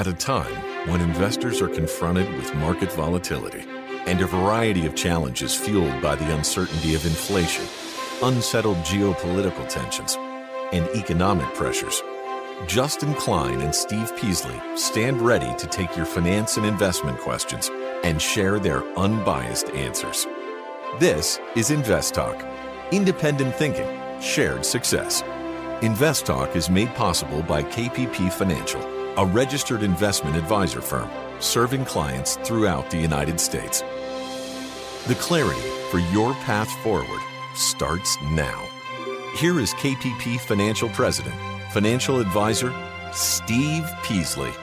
At a time when investors are confronted with market volatility and a variety of challenges fueled by the uncertainty of inflation, unsettled geopolitical tensions, and economic pressures, Justin Klein and Steve Peasley stand ready to take your finance and investment questions and share their unbiased answers. This is Invest Talk. Independent thinking, shared success. Invest Talk is made possible by KPP Financial, a registered investment advisor firm serving clients throughout the United States. The clarity for your path forward starts now. Here is KPP Financial President, Financial Advisor, Steve Peasley.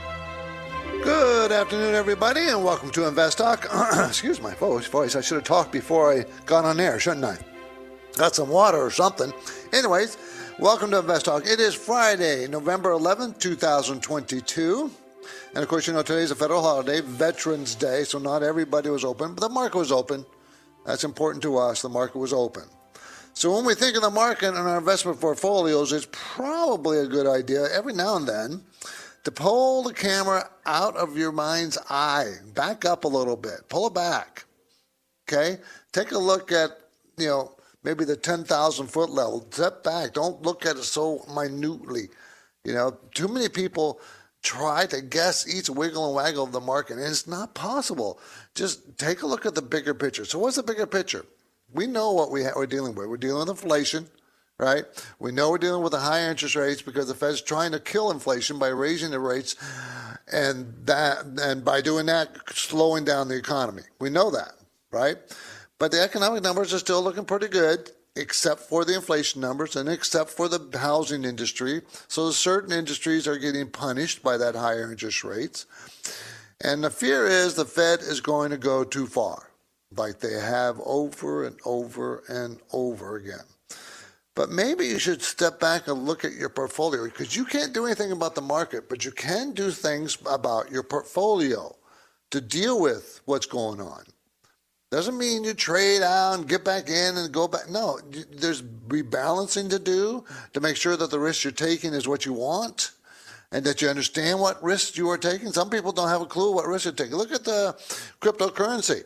Good afternoon, everybody, and welcome to Invest Talk. Excuse my voice. I should have talked before I got on air, shouldn't I? Got some water or something. Anyways, welcome to Invest Talk. It is Friday, November 11th, 2022. And of course, you know, today's a federal holiday, Veterans Day, so not everybody was open, but the market was open. That's important to us. The market was open. So when we think of the market and our investment portfolios, it's probably a good idea every now and then to pull the camera out of your mind's eye, back up a little bit, pull it back, okay? Take a look at, maybe the 10,000 foot level. Step back. Don't look at it so minutely. Too many people try to guess each wiggle and waggle of the market, and it's not possible. Just take a look at the bigger picture. So what's the bigger picture? We know what we're dealing with. We're dealing with inflation, right? We know we're dealing with the high interest rates because the Fed's trying to kill inflation by raising the rates and by doing that, slowing down the economy. We know that, right? But the economic numbers are still looking pretty good, except for the inflation numbers and except for the housing industry. So certain industries are getting punished by that higher interest rates. And the fear is the Fed is going to go too far, like they have over and over and over again. But maybe you should step back and look at your portfolio, because you can't do anything about the market, but you can do things about your portfolio to deal with what's going on. Doesn't mean you trade out and get back in and go back. No, there's rebalancing to do to make sure that the risk you're taking is what you want and that you understand what risks you are taking. Some people don't have a clue what risk you're taking. Look at the cryptocurrency.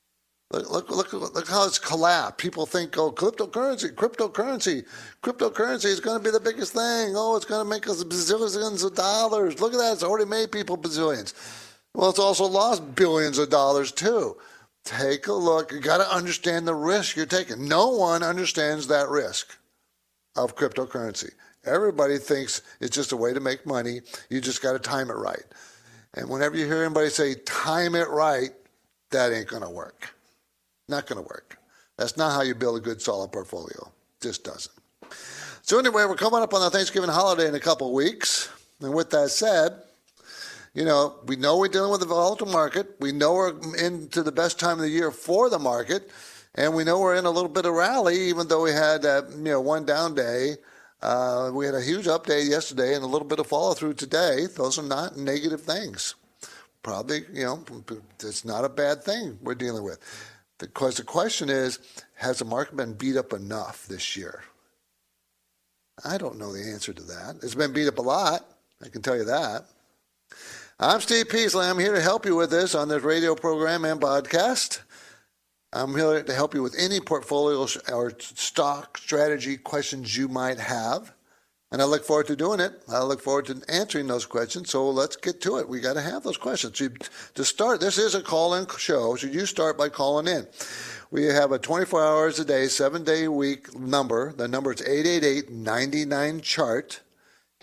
Look how it's collapsed. People think, cryptocurrency is going to be the biggest thing. Oh, it's going to make us bazillions of dollars. Look at that. It's already made people bazillions. Well, it's also lost billions of dollars too. Take a look. You got to understand the risk you're taking. No one understands that risk of cryptocurrency. Everybody thinks it's just a way to make money. You just got to time it right. And whenever you hear anybody say, time it right, that ain't going to work. Not going to work. That's not how you build a good, solid portfolio. Just doesn't. So anyway, we're coming up on the Thanksgiving holiday in a couple of weeks. And with that said, we know we're dealing with a volatile market. We know we're into the best time of the year for the market. And we know we're in a little bit of rally, even though we had one down day. We had a huge update yesterday and a little bit of follow through today. Those are not negative things. Probably, it's not a bad thing we're dealing with. Because the question is, has the market been beat up enough this year? I don't know the answer to that. It's been beat up a lot. I can tell you that. I'm Steve Peasley. I'm here to help you with this on this radio program and podcast. I'm here to help you with any portfolio or stock strategy questions you might have. And I look forward to doing it. I look forward to answering those questions. So let's get to it. We got to have those questions. To start, this is a call-in show, so you start by calling in. We have a 24 hours a day, 7-day-a-week number. The number is 888-99-CHART,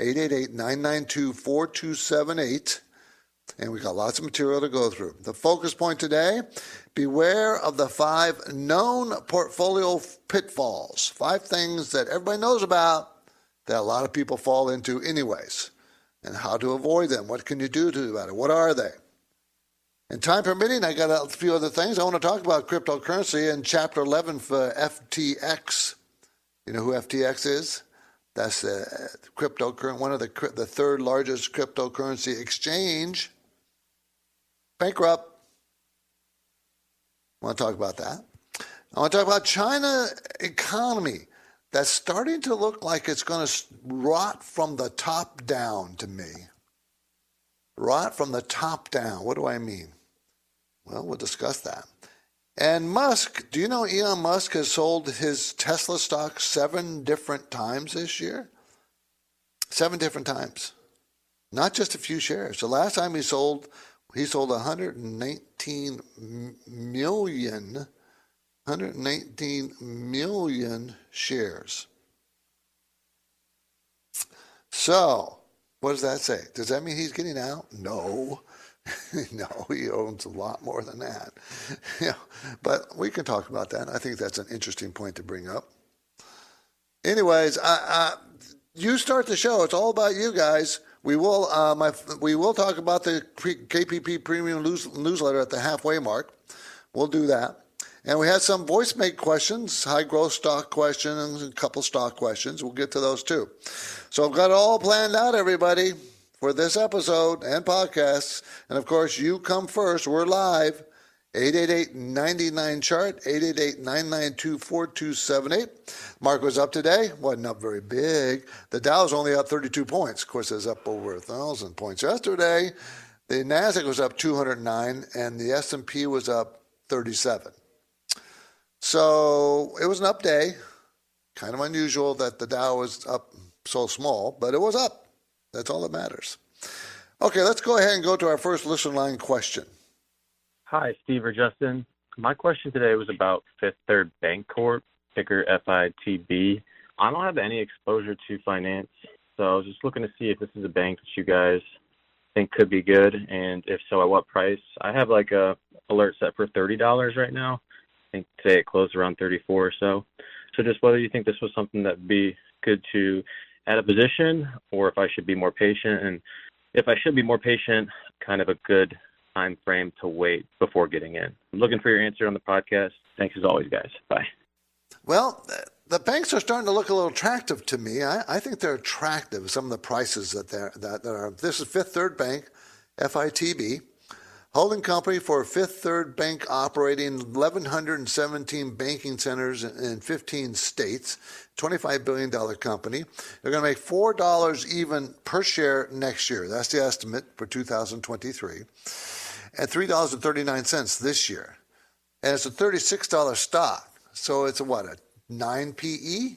888-992-4278. And we got lots of material to go through. The focus point today, beware of the 5 known portfolio pitfalls. 5 things that everybody knows about that a lot of people fall into anyways. And how to avoid them. What can you do about it? What are they? And time permitting, I got a few other things. I want to talk about cryptocurrency in Chapter 11 for FTX. You know who FTX is? That's one of the third largest cryptocurrency exchange. Bankrupt. I want to talk about that. I want to talk about China economy. That's starting to look like it's going to rot from the top down to me. rot from the top down. What do I mean? Well, we'll discuss that. And Musk, do you know Elon Musk has sold his Tesla stock 7 different times this year? 7 different times. Not just a few shares. The last time he sold 119 million shares. So, what does that say? Does that mean he's getting out? No. No, he owns a lot more than that. Yeah, but we can talk about that. I think that's an interesting point to bring up. Anyways, you start the show. It's all about you guys. We will talk about the KPP Premium newsletter at the halfway mark. We'll do that. And we had some voice make questions, high growth stock questions, and a couple stock questions. We'll get to those too. So I've got it all planned out, everybody, for this episode and podcasts. And of course, you come first. We're live. 888-99-CHART, 888-992-4278. Market was up today. Wasn't up very big. The Dow's only up 32 points. Of course, it was up over 1,000 points yesterday. The NASDAQ was up 209, and the S&P was up 37. So it was an up day. Kind of unusual that the Dow was up so small, but it was up. That's all that matters. Okay, let's go ahead and go to our first listener line question. Hi, Steve or Justin. My question today was about Fifth Third Bancorp, ticker FITB. I don't have any exposure to finance, so I was just looking to see if this is a bank that you guys think could be good, and if so, at what price. I have like a alert set for $30 right now. I think today it closed around 34 or so. So just whether you think this was something that would be good to add a position, or if I should be more patient, and if I should be more patient, kind of a good time frame to wait before getting in. I'm looking for your answer on the podcast. Thanks as always, guys. Bye. Well, the banks are starting to look a little attractive to me. I think they're attractive, some of the prices that are. This is Fifth Third Bank, FITB, holding company for Fifth Third Bank, operating 1,117 banking centers in 15 states, $25 billion company. They're going to make $4 even per share next year. That's the estimate for 2023. And $3.39 this year. And it's a $36 stock. So it's a 9 PE?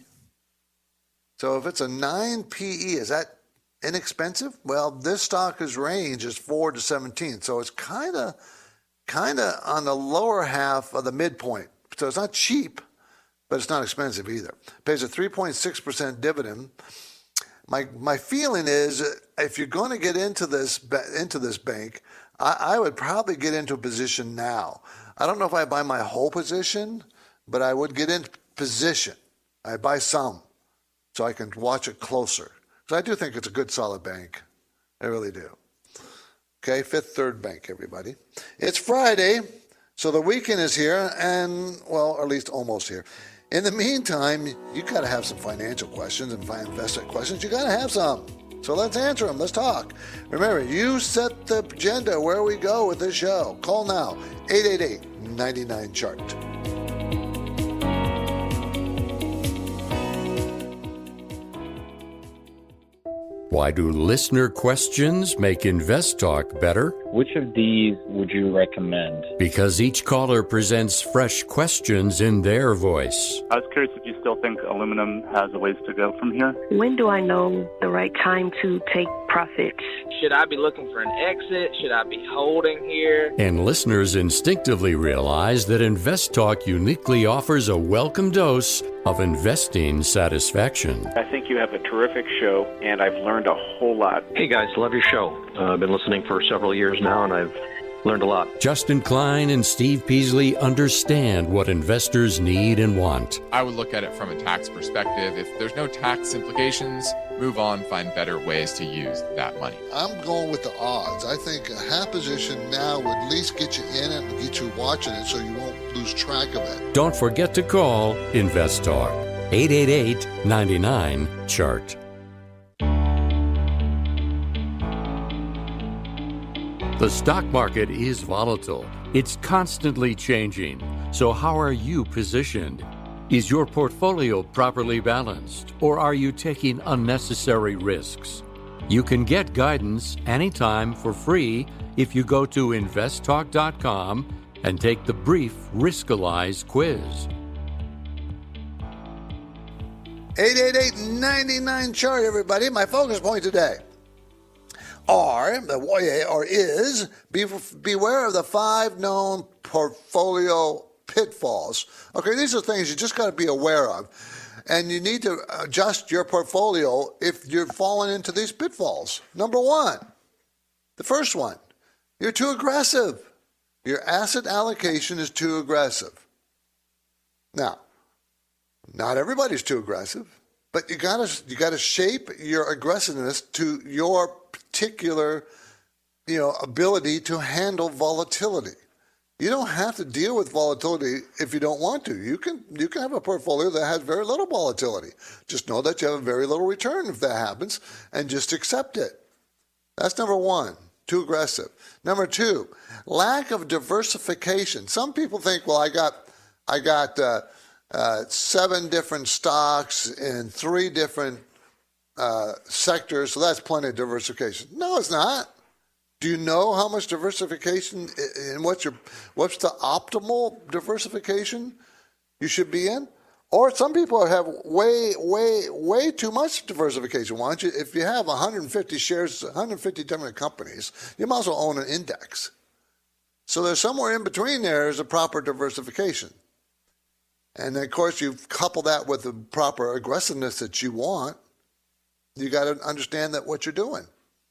So if it's a 9 PE, is that inexpensive? Well, this stock's range is 4 to 17. So it's kind of on the lower half of the midpoint. So it's not cheap, but it's not expensive either. It pays a 3.6% dividend. My feeling is if you're going to get into this bank, I would probably get into a position now. I don't know if I buy my whole position, but I would get into position. I buy some so I can watch it closer. So I do think it's a good, solid bank. I really do. Okay, Fifth Third Bank, everybody. It's Friday, so the weekend is here, and, well, or at least almost here. In the meantime, you got to have some financial questions and investment questions. You got to have some. So let's answer them. Let's talk. Remember, you set the agenda where we go with this show. Call now, 888-99-CHART. Why do listener questions make Invest Talk better? Which of these would you recommend? Because each caller presents fresh questions in their voice. I was curious if you still think aluminum has a ways to go from here. When do I know the right time to take profits? Should I be looking for an exit? Should I be holding here? And listeners instinctively realize that Invest Talk uniquely offers a welcome dose of investing satisfaction. I think you have a terrific show, and I've learned a whole lot. Hey guys, love your show. I've been listening for several years now, and I've learned a lot. Justin Klein and Steve Peasley understand what investors need and want. I would look at it from a tax perspective. If there's no tax implications, move on, find better ways to use that money. I'm going with the odds. I think a half position now would at least get you in it and get you watching it so you won't lose track of it. Don't forget to call Invest Talk, 888-99-CHART. The stock market is volatile. It's constantly changing. So how are you positioned? Is your portfolio properly balanced, or are you taking unnecessary risks? You can get guidance anytime for free if you go to investtalk.com and take the brief Riskalyze quiz. 888-99-CHART, everybody. My focus point today is beware of the 5 known portfolio pitfalls. Okay, these are things you just got to be aware of. And you need to adjust your portfolio if you're falling into these pitfalls. Number 1, the first one, you're too aggressive. Your asset allocation is too aggressive. Now, not everybody's too aggressive, but you gotta shape your aggressiveness to your particular, ability to handle volatility. You don't have to deal with volatility if you don't want to. You can have a portfolio that has very little volatility. Just know that you have a very little return if that happens, and just accept it. That's number 1, too aggressive. Number 2, lack of diversification. Some people think, well, I got 7 different stocks in 3 different sectors, so that's plenty of diversification. No, it's not. Do you know how much diversification and what's the optimal diversification you should be in? Or some people have way too much diversification. Why don't you? If you have 150 shares, 150 different companies, you might as well own an index. So there's somewhere in between there is a proper diversification. And then, of course, you couple that with the proper aggressiveness that you want. You got to understand that what you're doing.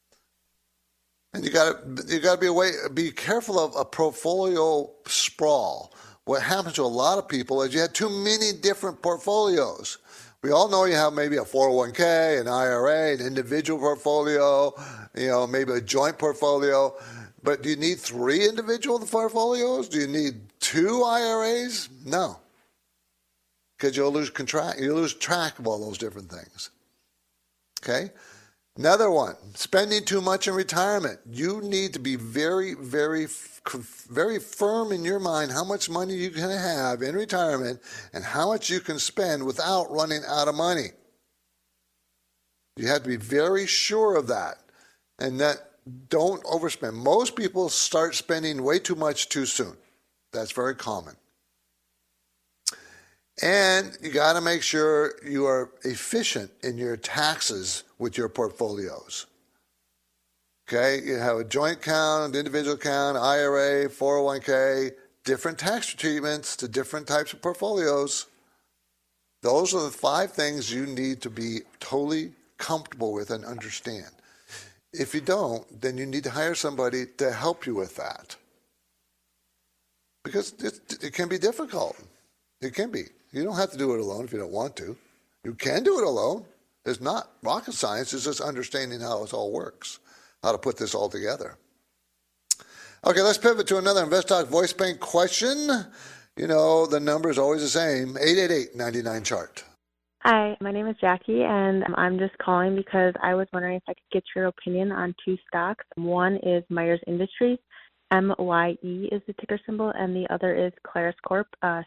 And you got to be careful of a portfolio sprawl. What happens to a lot of people is you have too many different portfolios. We all know you have maybe a 401k, an IRA, an individual portfolio, maybe a joint portfolio. But do you need 3 individual portfolios? Do you need 2 IRAs? No, because you'll lose track of all those different things. Okay. Another one, spending too much in retirement. You need to be very, very, very firm in your mind how much money you can have in retirement and how much you can spend without running out of money. You have to be very sure of that, and that don't overspend. Most people start spending way too much too soon. That's very common. And you got to make sure you are efficient in your taxes with your portfolios. Okay, you have a joint account, an individual account, IRA, 401k, different tax treatments to different types of portfolios. Those are the 5 things you need to be totally comfortable with and understand. If you don't, then you need to hire somebody to help you with that. Because it can be difficult. It can be. You don't have to do it alone if you don't want to. You can do it alone. It's not rocket science. It's just understanding how it all works, how to put this all together. Okay, let's pivot to another InvestTalk Voice Bank question. The number is always the same, 888-99-CHART. Hi, my name is Jackie, and I'm just calling because I was wondering if I could get your opinion on 2 stocks. One is Myers Industries, MYE is the ticker symbol, and the other is Clarus Corp,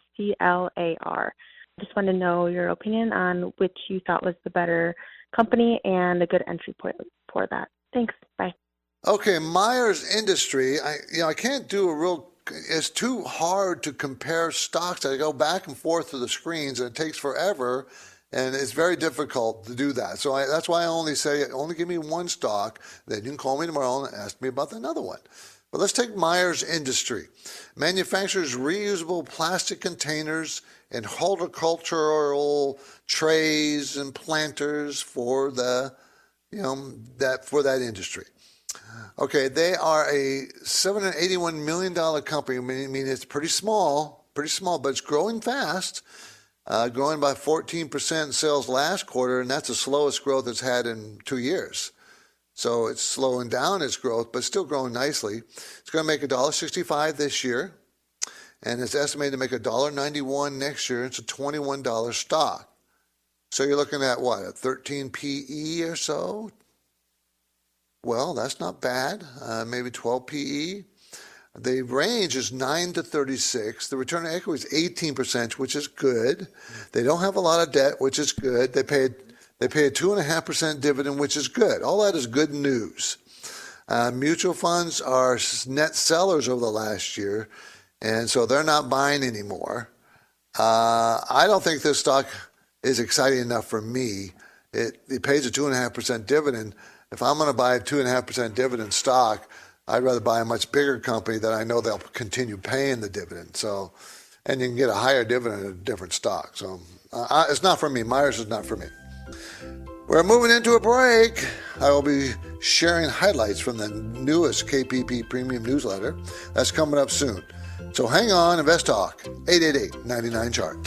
CLAR. Just wanted to know your opinion on which you thought was the better company and a good entry point for that. Thanks. Bye. Okay, Myers Industry. I can't do it's too hard to compare stocks. I go back and forth to the screens, and it takes forever, and it's very difficult to do that. So that's why I only give me 1 stock. Then you can call me tomorrow and ask me about another one. But let's take Myers Industry. Manufactures reusable plastic containers and horticultural trays and planters for that industry. Okay, they are a $781 million company. I mean, it's pretty small, but it's growing fast, growing by 14% in sales last quarter, and that's the slowest growth it's had in 2 years. So it's slowing down its growth, but still growing nicely. It's going to make $1.65 this year, and it's estimated to make $1.91 next year. It's a $21 stock. So you're looking at what, a 13 PE or so? Well, that's not bad. Maybe 12 PE. The range is 9 to 36. The return on equity is 18%, which is good. They don't have a lot of debt, which is good. They They pay a 2.5% dividend, which is good. All that is good news. Mutual funds are net sellers over the last year, and so they're not buying anymore. I don't think this stock is exciting enough for me. It pays a 2.5% dividend. If I'm going to buy a 2.5% dividend stock, I'd rather buy a much bigger company that I know they'll continue paying the dividend. So, and you can get a higher dividend in a different stock. So it's not for me. Myers is not for me. We're moving into a break. I will be sharing highlights from the newest KPP Premium newsletter. That's coming up soon. So hang on, Invest Talk, 888-99-CHART.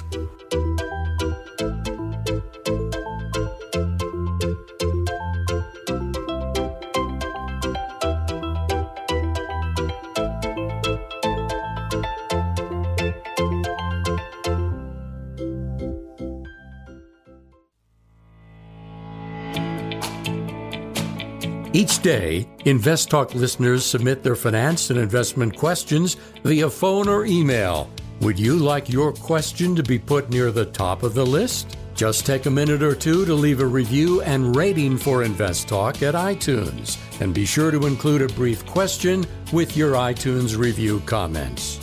Each day, Invest Talk listeners submit their finance and investment questions via phone or email. Would you like your question to be put near the top of the list? Just take a minute or two to leave a review and rating for Invest Talk at iTunes. And be sure to include a brief question with your iTunes review comments.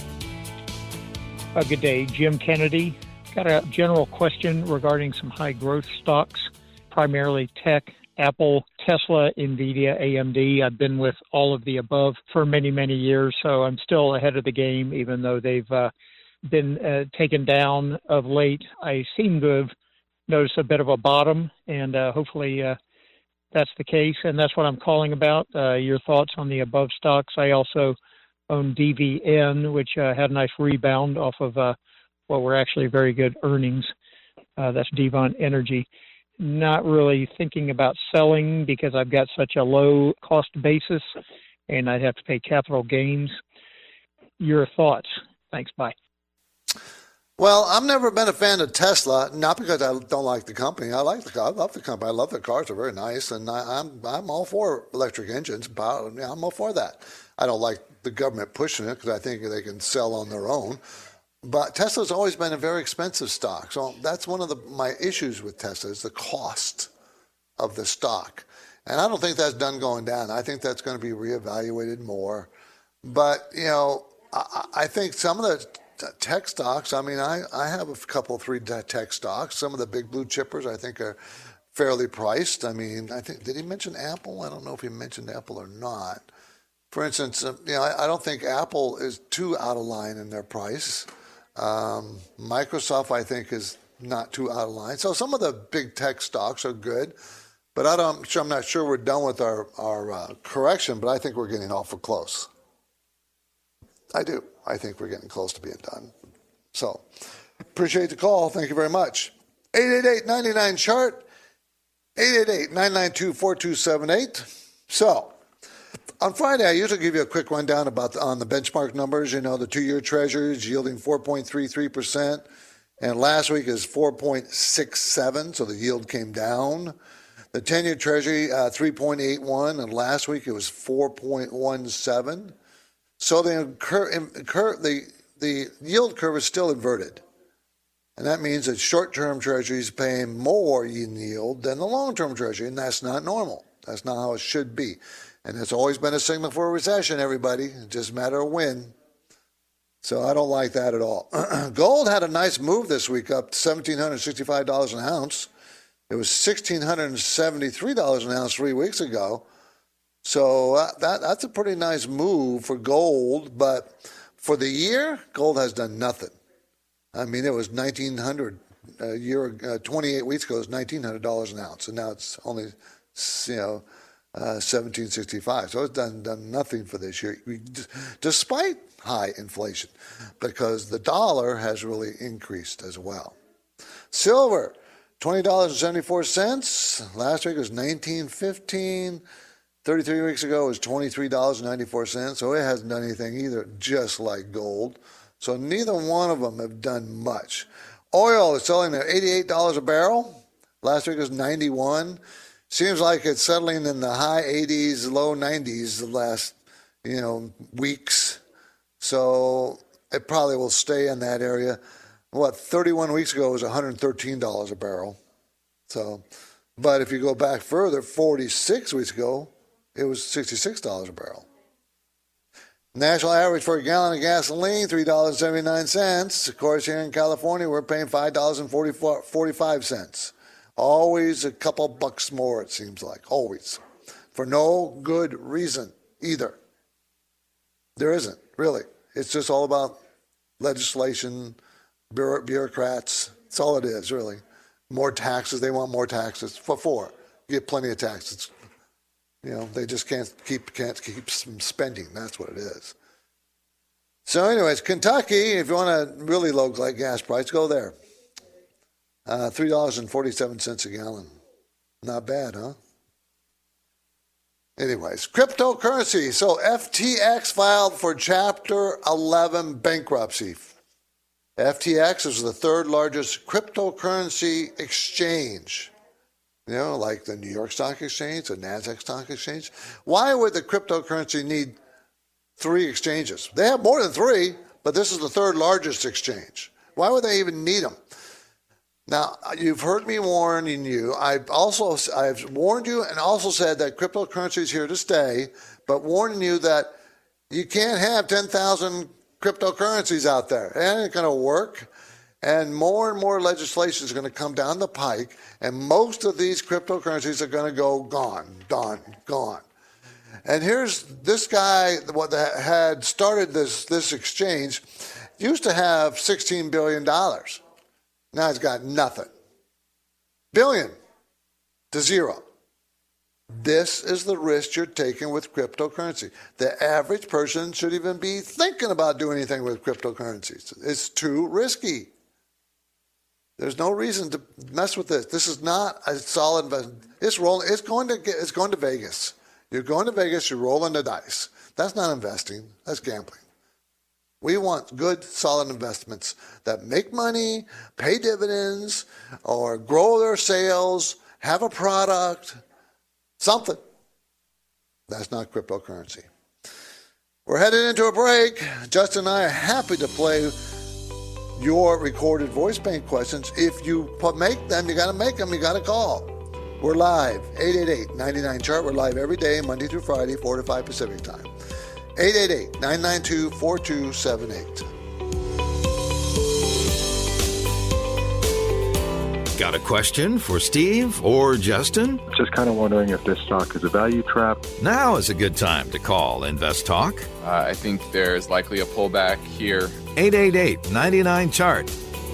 Good day, Jim Kennedy. Got a general question regarding some high growth stocks, primarily tech, Apple, Tesla, NVIDIA, AMD. I've been with all of the above for many, many years, so I'm still ahead of the game, even though they've been taken down of late. I seem to have noticed a bit of a bottom, and hopefully that's the case, and that's what I'm calling about. Your thoughts on the above stocks. I also own DVN, which had a nice rebound off of what were actually very good earnings. That's Devon Energy. Not really thinking about selling because I've got such a low cost basis and I'd have to pay capital gains. Your thoughts? Thanks. Bye. Well, I've never been a fan of Tesla, not because I don't like the company. I love the company. I love the cars. They're very nice, and I'm all for electric engines. I'm all for that. I don't like the government pushing it because I think they can sell on their own. But Tesla's always been a very expensive stock. So that's one of my issues with Tesla is the cost of the stock. And I don't think that's done going down. I think that's going to be reevaluated more. But, I think some of the tech stocks, I have a couple, 3 tech stocks. Some of the big blue chippers I think are fairly priced. Did he mention Apple? I don't know if he mentioned Apple or not. For instance, I don't think Apple is too out of line in their price. Microsoft, I think, is not too out of line. So some of the big tech stocks are good, but I'm not sure we're done with our correction, but I think we're getting awful close. I do. I think we're getting close to being done. So appreciate the call. Thank you very much. 888-99-CHART, 888-992-4278. So on Friday, I usually give you a quick rundown on the benchmark numbers. The 2-year Treasuries yielding 4.33%, and last week is 4.67, so the yield came down. The 10-year Treasury 3.81, and last week it was 4.17. So the yield curve is still inverted, and that means that short-term Treasuries paying more in yield than the long-term Treasury, and that's not normal. That's not how it should be. And it's always been a signal for a recession, everybody. It's just a matter of when. So I don't like that at all. Gold had a nice move this week, up to $1,765 an ounce. It was $1,673 an ounce 3 weeks ago. So that's a pretty nice move for gold. But for the year, gold has done nothing. It was $1,900 a year. 28 weeks ago, it was $1,900 an ounce, and now it's only, $1,765. So it's done nothing for this year, despite high inflation, because the dollar has really increased as well. Silver, $20.74. Last week was $19.15. 33 weeks ago it was $23.94. So it hasn't done anything either, just like gold. So neither one of them have done much. Oil is selling at $88 a barrel. Last week was $91. Seems like it's settling in the high 80s, low 90s the last, weeks. So it probably will stay in that area. 31 weeks ago it was $113 a barrel. So But if you go back further, 46 weeks ago, it was $66 a barrel. National average for a gallon of gasoline, $3.79. Of course, here in California, we're paying $5.45. Always a couple bucks more, it seems like. Always. For no good reason either. There isn't, really. It's just all about legislation, bureaucrats. That's all it is, really. More taxes. They want more taxes. You get plenty of taxes. They just can't keep spending. That's what it is. So anyways, Kentucky, if you want a really low gas price, go there. $3.47 a gallon. Not bad, huh? Anyways, cryptocurrency. So FTX filed for Chapter 11 bankruptcy. FTX is the third largest cryptocurrency exchange. Like the New York Stock Exchange, the NASDAQ Stock Exchange. Why would the cryptocurrency need 3 exchanges? They have more than 3, but this is the third largest exchange. Why would they even need them? Now, you've heard me warning you. I've warned you and also said that cryptocurrency is here to stay, but warning you that you can't have 10,000 cryptocurrencies out there. It ain't going to work. And more legislation is going to come down the pike, and most of these cryptocurrencies are going to go gone. And here's this guy, what had started this exchange, used to have $16 billion. Now he's got nothing. Billion to zero. This is the risk you're taking with cryptocurrency. The average person shouldn't even be thinking about doing anything with cryptocurrencies. It's too risky. There's no reason to mess with this. This is not a solid investment. It's going to Vegas. You're going to Vegas, you're rolling the dice. That's not investing. That's gambling. We want good, solid investments that make money, pay dividends, or grow their sales, have a product, something. That's not cryptocurrency. We're headed into a break. Justin and I are happy to play your recorded voice bank questions. If you make them, you got to make them. You got to call. We're live, 888-99-CHART. We're live every day, Monday through Friday, 4 to 5 Pacific time. 888-992-4278. Got a question for Steve or Justin? Just kind of wondering if this stock is a value trap. Now is a good time to call Invest Talk. I think there's likely a pullback here. 888-99-CHART.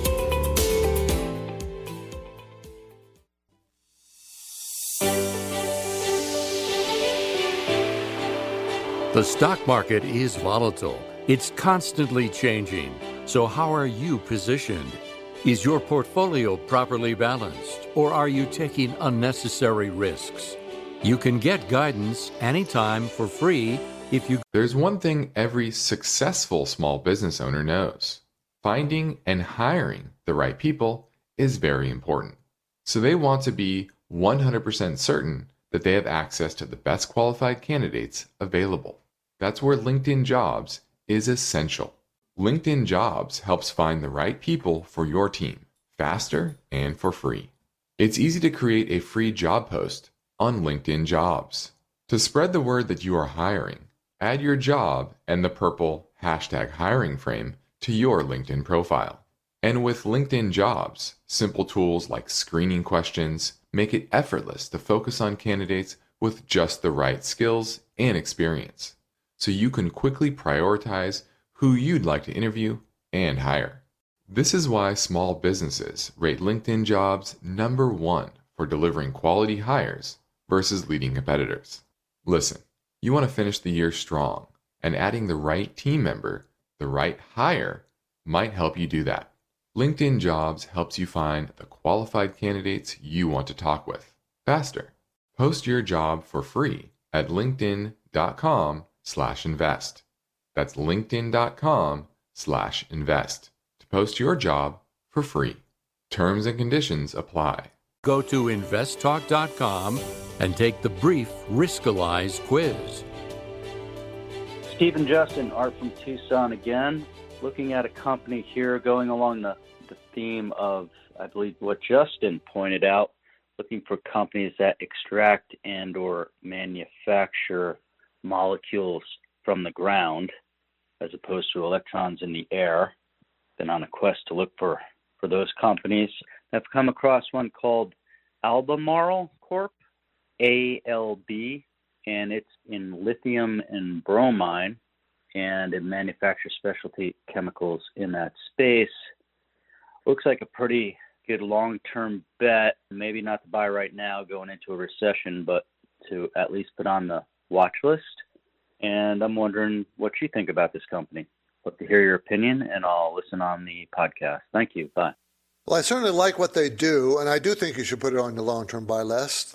The stock market is volatile. It's constantly changing. So how are you positioned? Is your portfolio properly balanced, or are you taking unnecessary risks? You can get guidance anytime for free if you... There's one thing every successful small business owner knows. Finding and hiring the right people is very important. So they want to be 100% certain that they have access to the best qualified candidates available. That's where LinkedIn Jobs is essential. LinkedIn Jobs helps find the right people for your team faster and for free. It's easy to create a free job post on LinkedIn Jobs. To spread the word that you are hiring, add your job and the purple #hiring frame to your LinkedIn profile. And with LinkedIn Jobs, simple tools like screening questions make it effortless to focus on candidates with just the right skills and experience, so you can quickly prioritize who you'd like to interview and hire. This is why small businesses rate LinkedIn Jobs #1 for delivering quality hires versus leading competitors. Listen, you want to finish the year strong, and adding the right team member, the right hire, might help you do that. LinkedIn Jobs helps you find the qualified candidates you want to talk with faster. Post your job for free at linkedin.com/invest. That's linkedin.com/invest to post your job for free. Terms and conditions apply. Go to investtalk.com and take the brief Riskalyze quiz. Steve and Justin, Art from Tucson again. Looking at a company here going along the theme of, I believe, what Justin pointed out, looking for companies that extract and or manufacture molecules from the ground as opposed to electrons in the air. Been on a quest to look for those companies. I've come across one called Albemarle Corp, ALB, and it's in lithium and bromine, and it manufactures specialty chemicals in that space. Looks like a pretty good long-term bet. Maybe not to buy right now going into a recession, but to at least put on the watch list. And I'm wondering what you think about this company. Love to hear your opinion, and I'll listen on the podcast. Thank you. Bye. Well, I certainly like what they do, and I do think you should put it on your long-term buy list.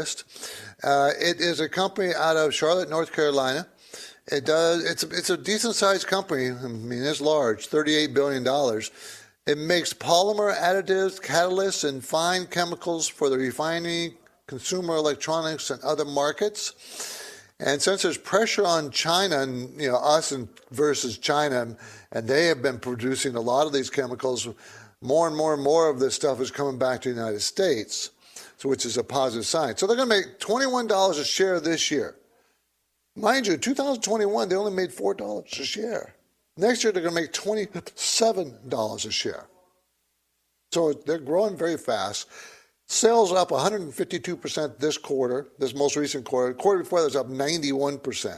It is a company out of Charlotte, North Carolina. It's a decent-sized company. I mean, it's large, $38 billion. It makes polymer additives, catalysts, and fine chemicals for the refining, consumer electronics, and other markets. And since there's pressure on China, and us versus China, and they have been producing a lot of these chemicals, more and more of this stuff is coming back to the United States, so which is a positive sign. So they're going to make $21 a share this year. Mind you, 2021, they only made $4 a share. Next year, they're going to make $27 a share. So they're growing very fast. Sales up 152% this quarter, this most recent quarter. The quarter before that was up 91%.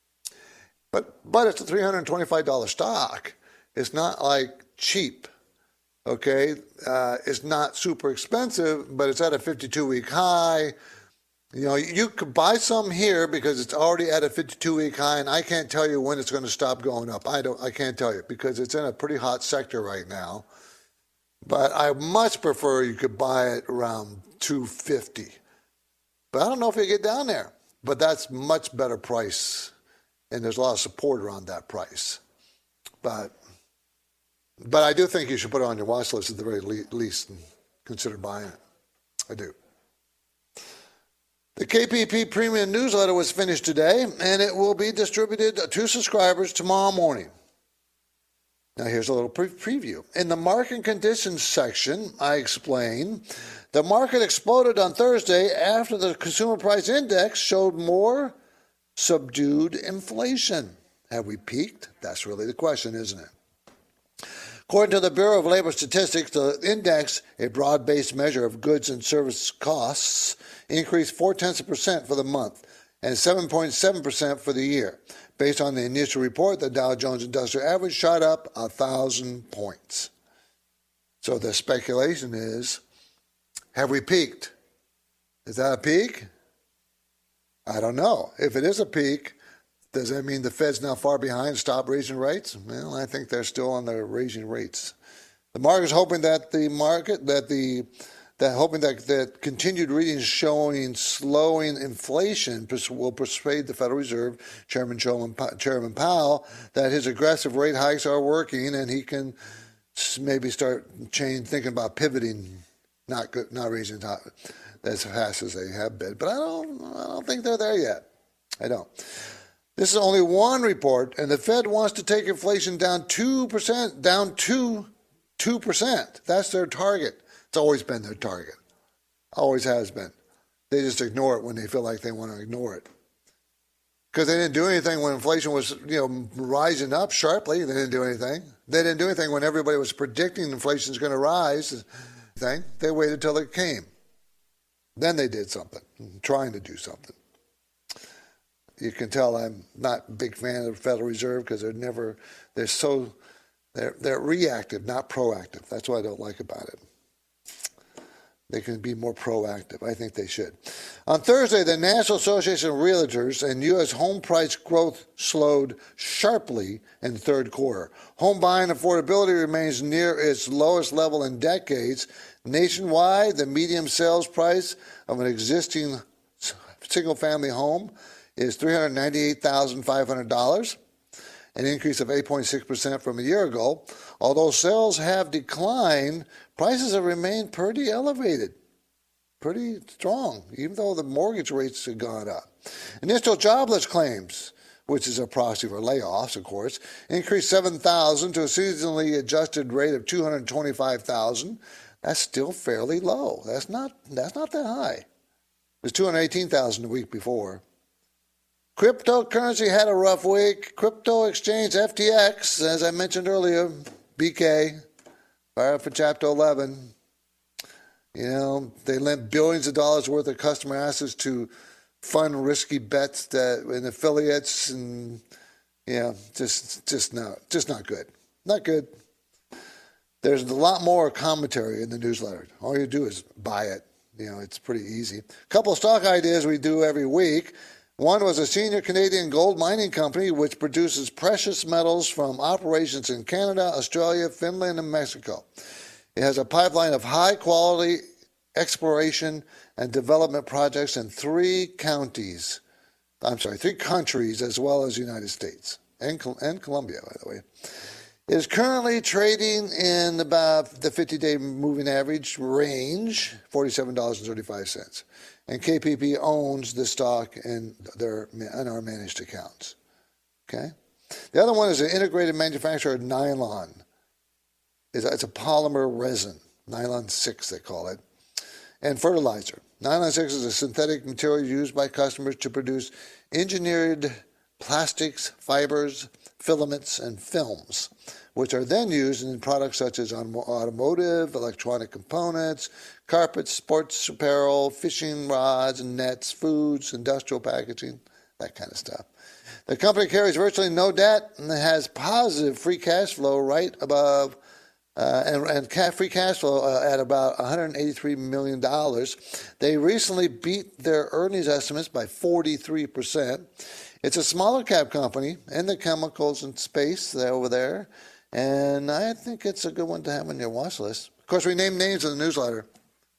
But it's a $325 stock. It's not like cheap, okay? It's not super expensive, but it's at a 52-week high. You could buy some here because it's already at a 52-week high, and I can't tell you when it's going to stop going up. I can't tell you because it's in a pretty hot sector right now. But I much prefer you could buy it around $250. But I don't know if you get down there. But that's much better price, and there's a lot of support around that price. But I do think you should put it on your watch list at the very least and consider buying it. I do. The KPP Premium Newsletter was finished today, and it will be distributed to subscribers tomorrow morning. Now, here's a little preview. In the market conditions section, I explain the market exploded on Thursday after the Consumer Price Index showed more subdued inflation. Have we peaked? That's really the question, isn't it? According to the Bureau of Labor Statistics, the index, a broad-based measure of goods and service costs, increased 0.4% for the month and 7.7% for the year. Based on the initial report, the Dow Jones Industrial Average shot up 1,000 points. So the speculation is, have we peaked? Is that a peak? I don't know. If it is a peak, does that mean the Fed's now far behind, stop raising rates? Well, I think they're still on their raising rates. The market's hoping that that continued readings showing slowing inflation will persuade the Federal Reserve Chairman Powell that his aggressive rate hikes are working, and he can maybe start thinking about pivoting, not raising as fast as they have been. But I don't think they're there yet. I don't. This is only one report, and the Fed wants to take inflation down 2%, down to 2%. That's their target. It's always been their target. Always has been. They just ignore it when they feel like they want to ignore it. Because they didn't do anything when inflation was, rising up sharply. They didn't do anything. They didn't do anything when everybody was predicting inflation is going to rise. They waited till it came. Then they did something, trying to do something. You can tell I'm not a big fan of the Federal Reserve because they're reactive, not proactive. That's what I don't like about it. They can be more proactive. I think they should. On Thursday, the National Association of Realtors and U.S. home price growth slowed sharply in the third quarter. Home buying affordability remains near its lowest level in decades. Nationwide, the median sales price of an existing single-family home is $398,500, an increase of 8.6% from a year ago. Although sales have declined, prices have remained pretty elevated, pretty strong, even though the mortgage rates have gone up. Initial jobless claims, which is a proxy for layoffs, of course, increased 7,000 to a seasonally adjusted rate of 225,000. That's still fairly low. That's not that high. It was 218,000 the week before. Cryptocurrency had a rough week. Crypto exchange FTX, as I mentioned earlier, BK, fired for Chapter 11. You know, they lent billions of dollars worth of customer assets to fund risky bets in affiliates, and just not good. Not good. There's a lot more commentary in the newsletter. All you do is buy it. You know, it's pretty easy. A couple of stock ideas we do every week. One was a senior Canadian gold mining company which produces precious metals from operations in Canada, Australia, Finland, and Mexico. It has a pipeline of high-quality exploration and development projects in 3 countries, as well as the United States and Colombia, by the way. It is currently trading in about the 50-day moving average range, $47.35. And KPP owns the stock in our managed accounts. Okay? The other one is an integrated manufacturer of nylon. It's a polymer resin, nylon 6 they call it, and fertilizer. Nylon 6 is a synthetic material used by customers to produce engineered plastics, fibers, filaments, and films, which are then used in products such as automotive, electronic components, carpets, sports apparel, fishing rods and nets, foods, industrial packaging, that kind of stuff. The company carries virtually no debt and has positive free cash flow right above free cash flow at about $183 million. They recently beat their earnings estimates by 43%. It's a smaller cap company in the chemicals and space over there, and I think it's a good one to have on your watch list. Of course, we name names in the newsletter.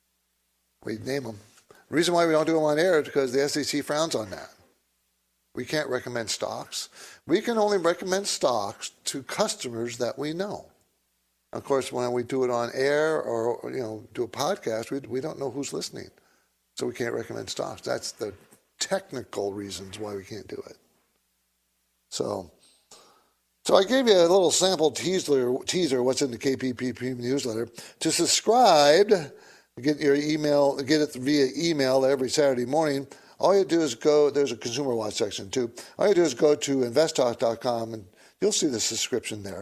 We name them. The reason why we don't do them on air is because the SEC frowns on that. We can't recommend stocks. We can only recommend stocks to customers that we know. Of course, when we do it on air or do a podcast, we don't know who's listening, so we can't recommend stocks. That's the technical reasons why we can't do it. So I gave you a little sample teaser what's in the KPP Premium newsletter. To subscribe, get it via email every Saturday morning. All you do is there's a Consumer Watch section too. All you do is go to investtalk.com and you'll see the subscription there.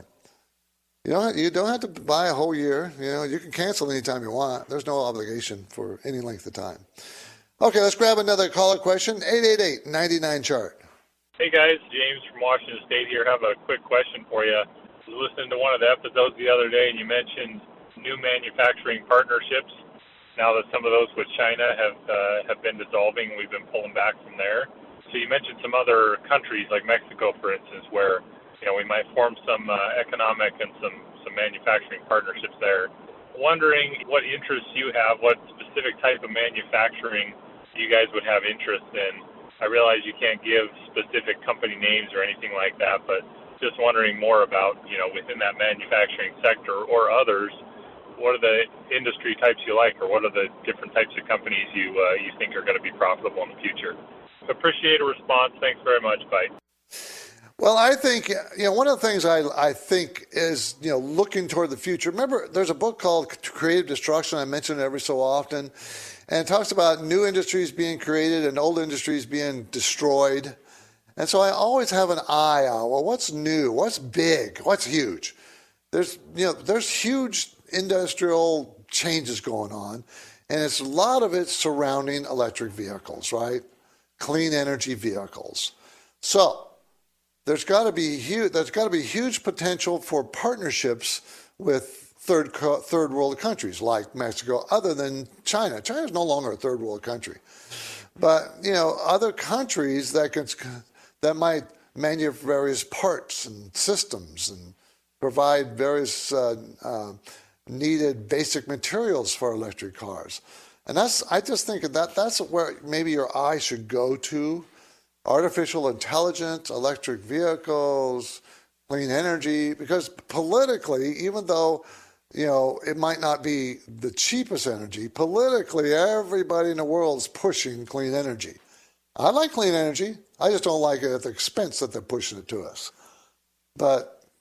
You don't have to buy a whole year. You can cancel anytime you want. There's no obligation for any length of time. Okay, let's grab another caller question. 888-99-CHART. Hey guys, James from Washington State here. I have a quick question for you. I was listening to one of the episodes the other day, and you mentioned new manufacturing partnerships. Now that some of those with China have been dissolving, we've been pulling back from there. So you mentioned some other countries like Mexico, for instance, where we might form some economic and some manufacturing partnerships there. Wondering what interests you have, what specific type of manufacturing you guys would have interest in. I realize you can't give specific company names or anything like that, but just wondering more about, within that manufacturing sector or others, what are the industry types you like, or what are the different types of companies you think are going to be profitable in the future? Appreciate a response. Thanks very much. Bye. Well, I think, one of the things I think is, looking toward the future. Remember, there's a book called Creative Destruction. I mention it every so often. And it talks about new industries being created and old industries being destroyed. And so I always have an eye on, well, what's new? What's big? What's huge? There's huge industrial changes going on. And a lot of it surrounding electric vehicles, right? Clean energy vehicles. So there's got to be huge potential for partnerships with third world countries like Mexico, other than China. China is no longer a third world country, but other countries that might manufacture various parts and systems and provide various needed basic materials for electric cars. And I just think that's where maybe your eye should go to. Artificial intelligence, electric vehicles, clean energy, because politically, even though, it might not be the cheapest energy, politically, everybody in the world is pushing clean energy. I like clean energy. I just don't like it at the expense that they're pushing it to us. But,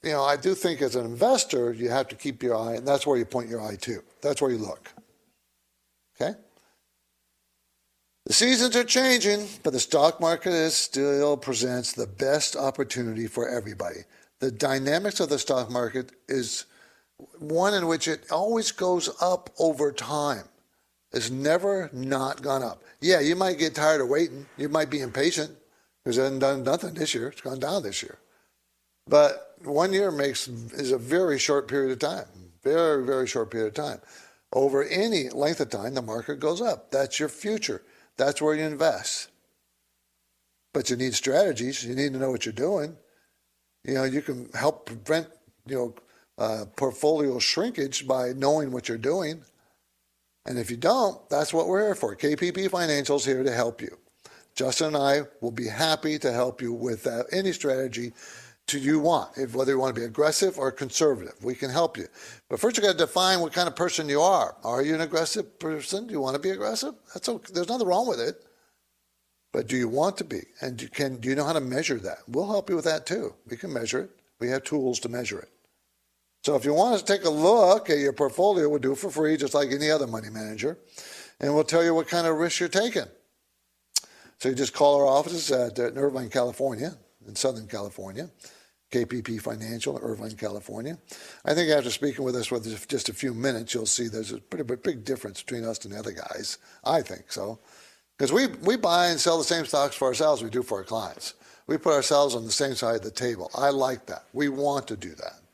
I do think as an investor, you have to keep your eye, and that's where you point your eye to. That's where you look. Okay? The seasons are changing, but the stock market still presents the best opportunity for everybody. The dynamics of the stock market is one in which it always goes up over time. It's never not gone up. Yeah, you might get tired of waiting. You might be impatient because it hasn't done nothing this year. It's gone down this year. But 1 year is a very short period of time. Very, very short period of time. Over any length of time, the market goes up. That's your future. That's where you invest. But you need strategies. You need to know what you're doing. You can help prevent, portfolio shrinkage by knowing what you're doing. And if you don't, that's what we're here for. KPP Financial is here to help you. Justin and I will be happy to help you with any strategy you want, whether you want to be aggressive or conservative. We can help you. But first, you got to define what kind of person you are. Are you an aggressive person? Do you want to be aggressive? That's okay. There's nothing wrong with it. But do you want to be? And do you know how to measure that? We'll help you with that too. We can measure it. We have tools to measure it. So if you want us to take a look at your portfolio, we'll do it for free, just like any other money manager. And we'll tell you what kind of risk you're taking. So you just call our offices at Irvine, California, in Southern California. KPP Financial in Irvine, California. I think after speaking with us for just a few minutes, you'll see there's a pretty big difference between us and the other guys. I think so. Because we buy and sell the same stocks for ourselves we do for our clients. We put ourselves on the same side of the table. I like that. We want to do that.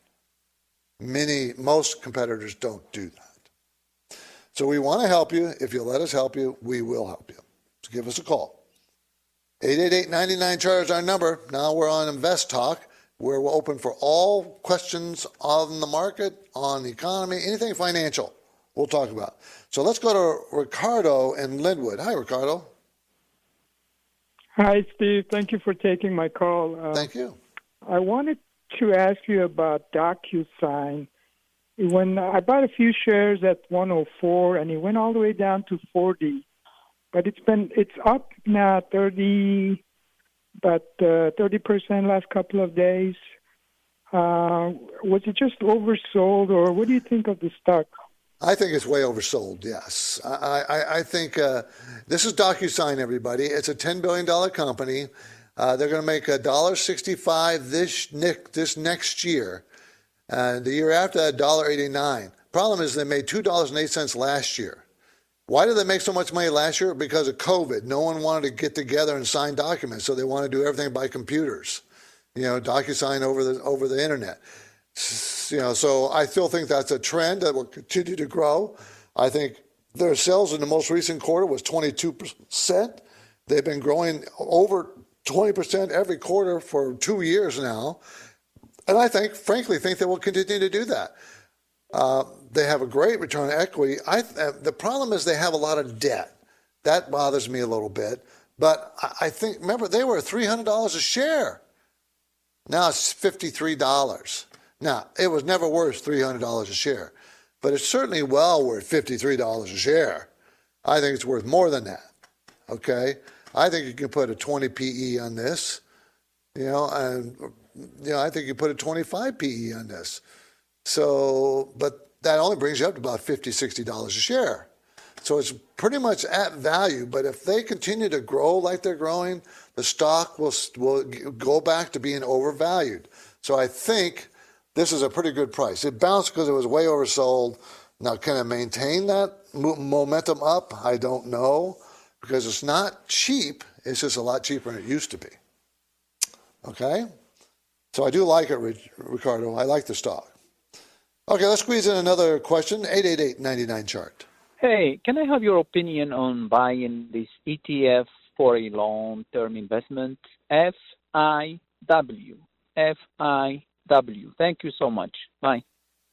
Most competitors don't do that. So we want to help you. If you'll let us help you, we will help you. So give us a call. 888-99-CHART is our number. Now we're on Invest Talk, where we're open for all questions on the market, on the economy, anything financial we'll talk about. So let's go to Ricardo in Linwood. Hi, Ricardo. Hi, Steve. Thank you for taking my call. Thank you. I wanted to ask you about DocuSign. When I bought a few shares at 104, and it went all the way down to 40, but it's up now about 30% last couple of days. Was it just oversold, or what do you think of the stock? I think it's way oversold, yes. I think this is DocuSign, everybody. It's a $10 billion company. They're going to make $1.65 this next year. And the year after that, $1.89. Problem is they made $2.08 last year. Why did they make so much money last year? Because of COVID. No one wanted to get together and sign documents, so they want to do everything by computers. DocuSign over the internet. So I still think that's a trend that will continue to grow. I think their sales in the most recent quarter was 22%. They've been growing over 20% every quarter for 2 years now. And I frankly think they will continue to do that. They have a great return on equity. The problem is they have a lot of debt. That bothers me a little bit. But I think, remember, they were $300 a share. Now it's $53. Now, it was never worth $300 a share, but it's certainly well worth $53 a share. I think it's worth more than that, okay? I think you can put a 20 PE on this, and I think you put a 25 PE on this. So, but that only brings you up to about $50, $60 a share. So it's pretty much at value, but if they continue to grow like they're growing, the stock will go back to being overvalued. So I think this is a pretty good price. It bounced because it was way oversold. Now, can it maintain that momentum up? I don't know, because it's not cheap. It's just a lot cheaper than it used to be. Okay? So I do like it, Ricardo. I like the stock. Okay, let's squeeze in another question. 888-99-CHART. Hey, can I have your opinion on buying this ETF for a long-term investment? FIW. Thank you so much. Bye.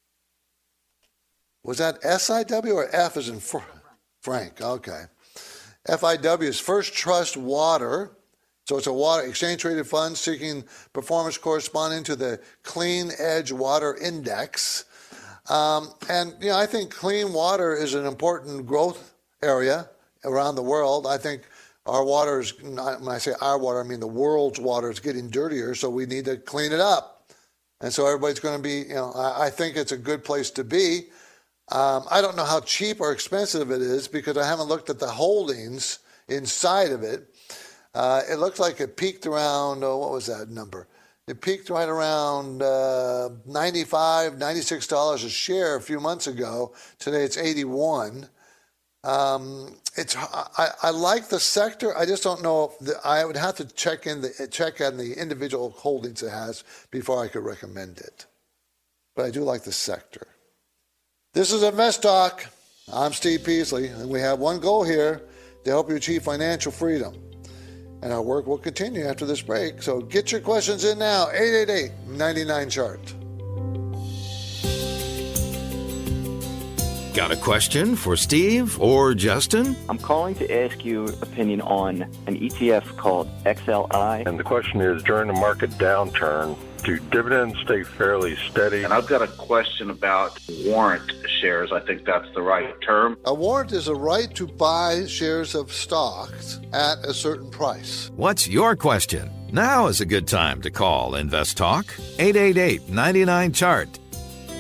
Was that SIW or F as in Frank? Okay. FIW is First Trust Water. So it's a water exchange-traded fund seeking performance corresponding to the Clean Edge Water Index. I think clean water is an important growth area around the world. I think our water when I say our water, I mean the world's water is getting dirtier, so we need to clean it up. And so everybody's going to be, I think it's a good place to be. I don't know how cheap or expensive it is because I haven't looked at the holdings inside of it. It looks like it peaked around, what was that number? It peaked right around $95, $96 a share a few months ago. Today it's $81. I like the sector. I just don't know if I would have to check on the individual holdings it has before I could recommend it. But I do like the sector. This is Invest Talk. I'm Steve Peasley, and we have one goal here to help you achieve financial freedom. And our work will continue after this break. So get your questions in now. 888-99-CHART. Got a question for Steve or Justin? I'm calling to ask you opinion on an ETF called XLI. And the question is, during a market downturn, do dividends stay fairly steady? And I've got a question about warrant shares. I think that's the right term. A warrant is a right to buy shares of stocks at a certain price. What's your question? Now is a good time to call Invest Talk. 888-99-CHART.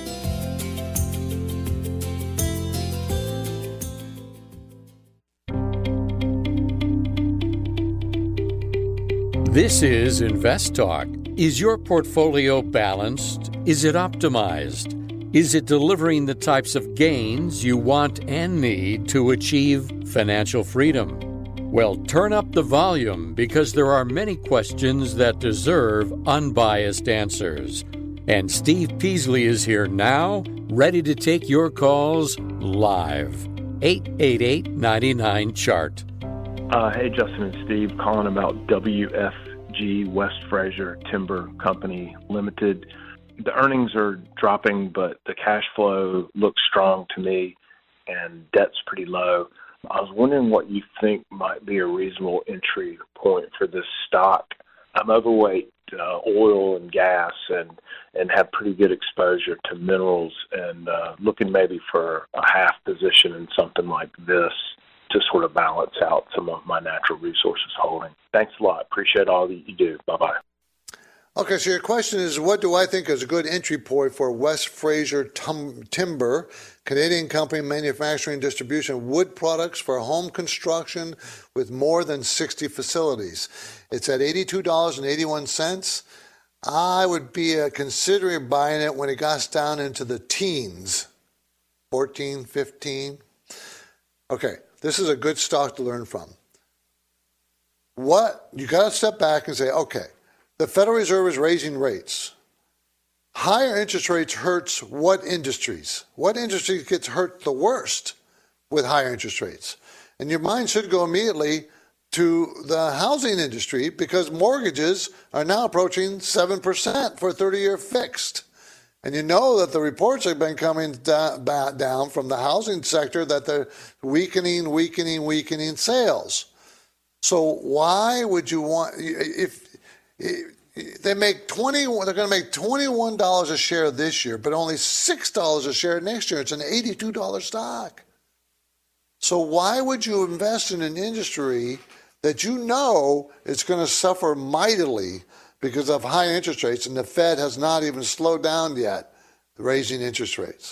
This is Invest Talk. Is your portfolio balanced? Is it optimized? Is it delivering the types of gains you want and need to achieve financial freedom? Well, turn up the volume because there are many questions that deserve unbiased answers. And Steve Peasley is here now, ready to take your calls live. 888-99-CHART. Hey, Justin and Steve, calling about WFG, West Fraser Timber Company Limited. The earnings are dropping, but the cash flow looks strong to me, and debt's pretty low. I was wondering what you think might be a reasonable entry point for this stock. I'm overweight oil and gas and have pretty good exposure to minerals, and looking maybe for a half position in something like this to sort of balance out some of my natural resources holding. Thanks a lot. Appreciate all that you do. Bye-bye. Okay, so your question is, what do I think is a good entry point for West Fraser Timber, Canadian company manufacturing distribution wood products for home construction with more than 60 facilities. It's at $82.81. I would be considering buying it when it got down into the teens, 14, 15. Okay, this is a good stock to learn from. What you got to step back and say, okay, the Federal Reserve is raising rates. Higher interest rates hurts what industries? What industry gets hurt the worst with higher interest rates? And your mind should go immediately to the housing industry because mortgages are now approaching 7% for a 30-year fixed. And you know that the reports have been coming down from the housing sector that they're weakening sales. So why would you want, if they make they're going to make $21 a share this year, but only $6 a share next year. It's an $82 stock. So why would you invest in an industry that you know is going to suffer mightily because of high interest rates, and the Fed has not even slowed down yet raising interest rates?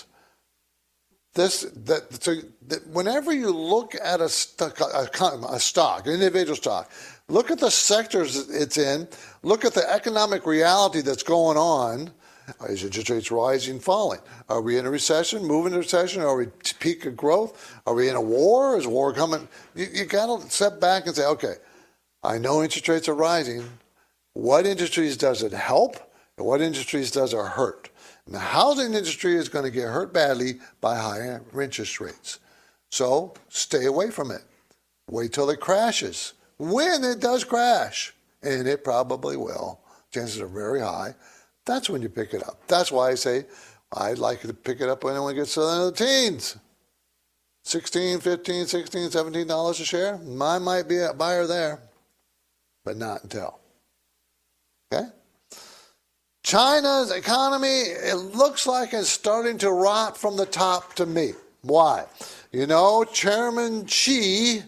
Whenever you look at a stock, an individual stock, look at the sectors it's in, look at the economic reality that's going on. Is interest rates rising, falling? Are we in a recession, moving to recession? Are we peak of growth? Are we in a war? Is war coming? You got to step back and say, okay, I know interest rates are rising. What industries does it help? And what industries does it hurt? And the housing industry is going to get hurt badly by higher interest rates. So stay away from it. Wait till it crashes. When it does crash, and it probably will, chances are very high, that's when you pick it up. That's why I say I'd like to pick it up when it gets to the teens. $16, $15, $16, $17 a share. I might be a buyer there, but not until. Okay? China's economy, it looks like it's starting to rot from the top to me. Why? You know, Chairman Xi,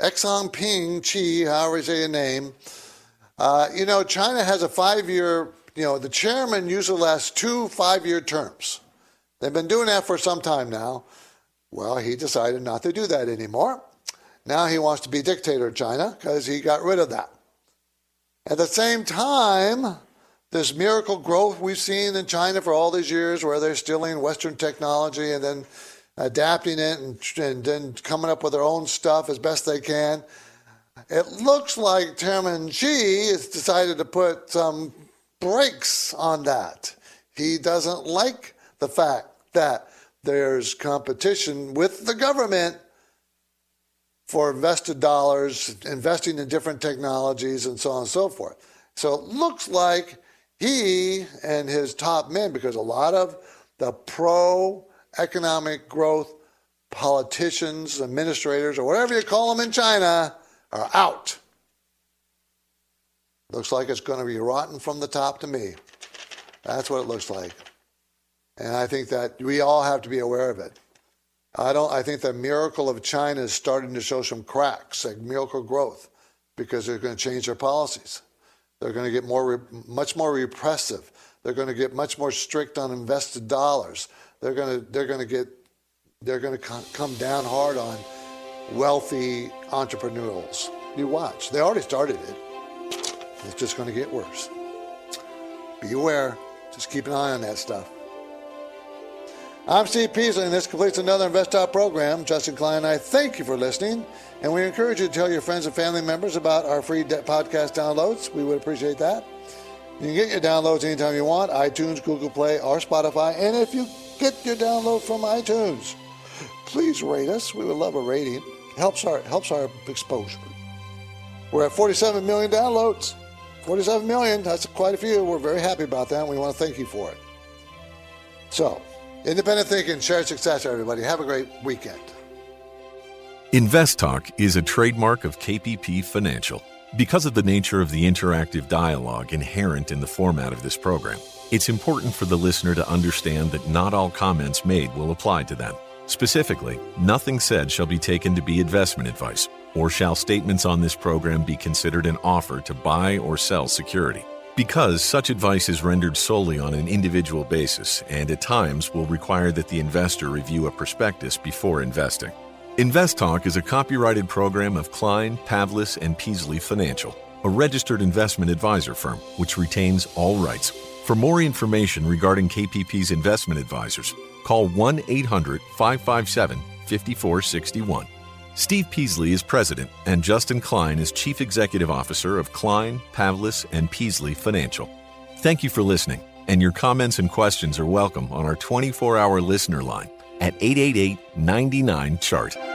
Xi, however you say your name, China has a 5-year the chairman usually lasts 2 5-year terms. They've been doing that for some time now. Well, he decided not to do that anymore. Now he wants to be dictator of China because he got rid of that. At the same time, this miracle growth we've seen in China for all these years where they're stealing Western technology and then adapting it and then coming up with their own stuff as best they can. It looks like Chairman Xi has decided to put some brakes on that. He doesn't like the fact that there's competition with the government for invested dollars, investing in different technologies and so on and so forth. So it looks like he and his top men, because a lot of the pro-economic growth politicians, administrators, or whatever you call them in China, are out. Looks like it's going to be rotten from the top to me. That's what it looks like. And I think that we all have to be aware of it. I think the miracle of China is starting to show some cracks, like miracle growth, because they're going to change their policies. They're going to get much more repressive. They're going to get much more strict on invested dollars. They're going to come down hard on wealthy entrepreneurs. You watch. They already started it. It's just going to get worse. Be aware. Just keep an eye on that stuff. I'm Steve Peasley, and this completes another InvestTalk program. Justin Klein and I thank you for listening, and we encourage you to tell your friends and family members about our free podcast downloads. We would appreciate that. You can get your downloads anytime you want, iTunes, Google Play, or Spotify. And if you get your download from iTunes, please rate us. We would love a rating. Helps our exposure. We're at 47 million downloads. 47 million, that's quite a few. We're very happy about that, and we want to thank you for it. So, independent thinking, shared success, everybody. Have a great weekend. InvestTalk is a trademark of KPP Financial. Because of the nature of the interactive dialogue inherent in the format of this program, it's important for the listener to understand that not all comments made will apply to them. Specifically, nothing said shall be taken to be investment advice, or shall statements on this program be considered an offer to buy or sell security. Because such advice is rendered solely on an individual basis and at times will require that the investor review a prospectus before investing. InvestTalk is a copyrighted program of Klein, Pavlis, and Peasley Financial, a registered investment advisor firm which retains all rights. For more information regarding KPP's investment advisors, call 1-800-557-5461. Steve Peasley is president, and Justin Klein is chief executive officer of Klein, Pavlis, and Peasley Financial. Thank you for listening, and your comments and questions are welcome on our 24-hour listener line at 888-99-CHART.